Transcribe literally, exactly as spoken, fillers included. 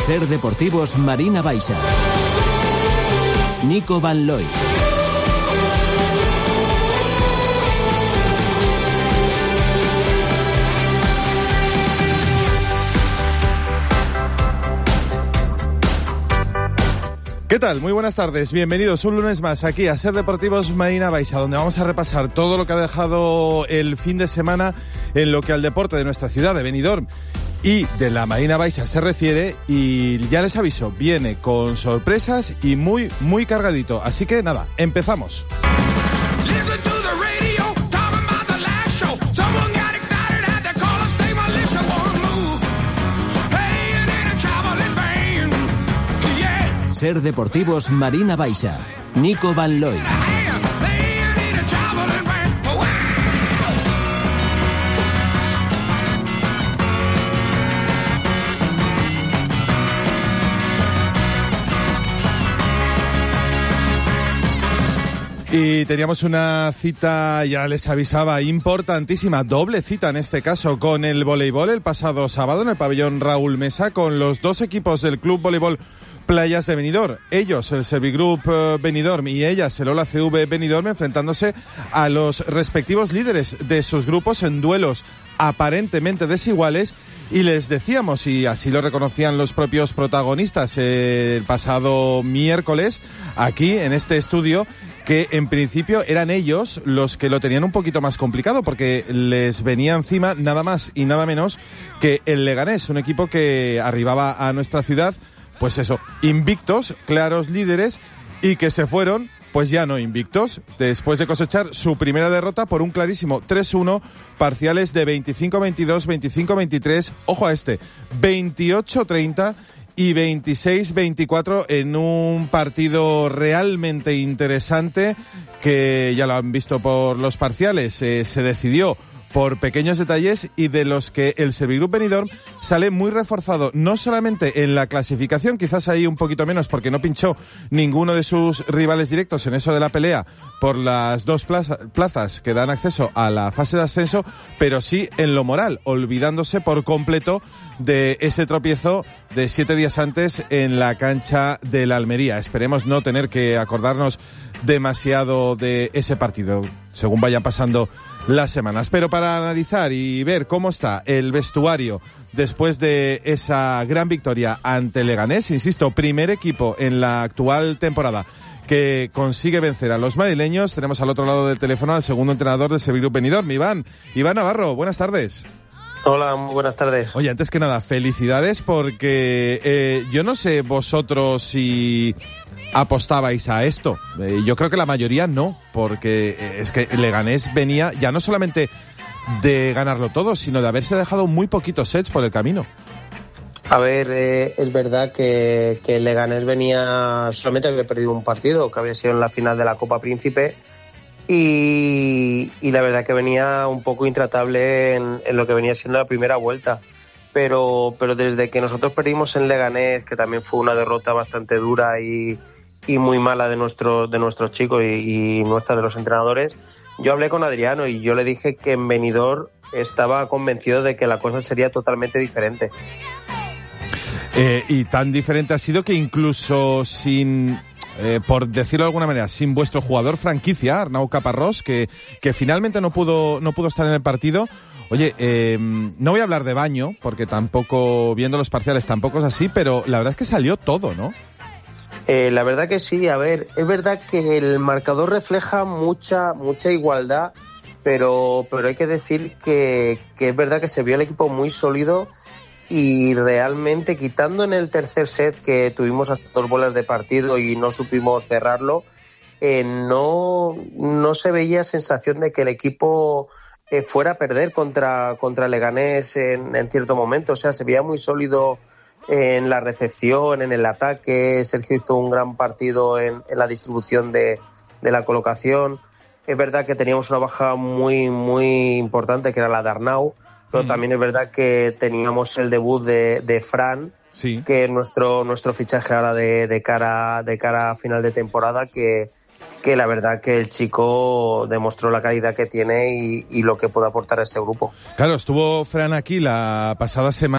Ser Deportivos Marina Baixa. Nico Van Looy. ¿Qué tal? Muy buenas tardes. Bienvenidos un lunes más aquí a Ser Deportivos Marina Baixa, donde vamos a repasar todo lo que ha dejado el fin de semana en lo que al deporte de nuestra ciudad, de Benidorm y de la Marina Baixa se refiere. Y ya les aviso, viene con sorpresas y muy, muy cargadito. Así que nada, empezamos. Ser Deportivos Marina Baixa. Nico Van Looy. Y teníamos una cita, ya les avisaba, importantísima, doble cita en este caso, con el voleibol el pasado sábado en el pabellón Raúl Mesa, con los dos equipos del Club Voleibol Playas de Benidorm. Ellos, el Servigroup eh, Benidorm, y ellas, el Ola C V Benidorm, enfrentándose a los respectivos líderes de sus grupos en duelos aparentemente desiguales. Y les decíamos, y así lo reconocían los propios protagonistas eh, el pasado miércoles, aquí en este estudio, que en principio eran ellos los que lo tenían un poquito más complicado, porque les venía encima nada más y nada menos que el Leganés, un equipo que arribaba a nuestra ciudad, pues eso, invictos, claros líderes, y que se fueron, pues ya no invictos, después de cosechar su primera derrota por un clarísimo tres uno, parciales de veinticinco veintidós, veinticinco veintitrés, ojo a este, veintiocho treinta y veintiséis veinticuatro en un partido realmente interesante que ya lo han visto por los parciales, eh, se decidió por pequeños detalles y de los que el Servigroup Benidorm sale muy reforzado, no solamente en la clasificación, quizás ahí un poquito menos porque no pinchó ninguno de sus rivales directos en eso de la pelea por las dos plaza, plazas que dan acceso a la fase de ascenso, pero sí en lo moral, olvidándose por completo de ese tropiezo de siete días antes en la cancha de la Almería. Esperemos no tener que acordarnos demasiado de ese partido según vayan pasando las semanas. Pero para analizar y ver cómo está el vestuario después de esa gran victoria ante Leganés, insisto, primer equipo en la actual temporada que consigue vencer a los madrileños, tenemos al otro lado del teléfono al segundo entrenador de Servigroup Benidorm, Iván. Iván Navarro, buenas tardes. Hola, muy buenas tardes. Oye, antes que nada, felicidades porque eh, yo no sé vosotros si apostabais a esto. Eh, yo creo que la mayoría no, porque eh, es que Leganés venía ya no solamente de ganarlo todo, sino de haberse dejado muy poquitos sets por el camino. A ver, eh, es verdad que, que Leganés venía, solamente había perdido un partido, que había sido en la final de la Copa Príncipe, y, y la verdad que venía un poco intratable en, en lo que venía siendo la primera vuelta. Pero, pero desde que nosotros perdimos en Leganés, que también fue una derrota bastante dura y, y muy mala de nuestros de nuestros chicos y, y nuestra de los entrenadores, yo hablé con Adriano y yo le dije que en Benidorm estaba convencido de que la cosa sería totalmente diferente. Eh, y tan diferente ha sido que incluso sin, eh, por decirlo de alguna manera, sin vuestro jugador franquicia, Arnau Caparrós, que, que finalmente no pudo, no pudo estar en el partido. Oye, eh, no voy a hablar de Baño, porque tampoco, viendo los parciales, tampoco es así, pero la verdad es que salió todo, ¿no? Eh, la verdad que sí, a ver, es verdad que el marcador refleja mucha, mucha igualdad, pero, pero hay que decir que, que es verdad que se vio el equipo muy sólido. Y realmente, quitando en el tercer set que tuvimos hasta dos bolas de partido y no supimos cerrarlo, eh, no, no se veía sensación de que el equipo eh, fuera a perder contra, contra Leganés en, en cierto momento. O sea, se veía muy sólido en la recepción, en el ataque. Sergio hizo un gran partido en, en la distribución de, de la colocación. Es verdad que teníamos una baja muy, muy importante, que era la de Arnau. Pero mm. también es verdad que teníamos el debut de, de Fran, sí, que es nuestro, nuestro fichaje ahora de, de cara, de cara a final de temporada, que, que la verdad que el chico demostró la calidad que tiene y, y lo que puede aportar a este grupo. Claro, estuvo Fran aquí la pasada semana.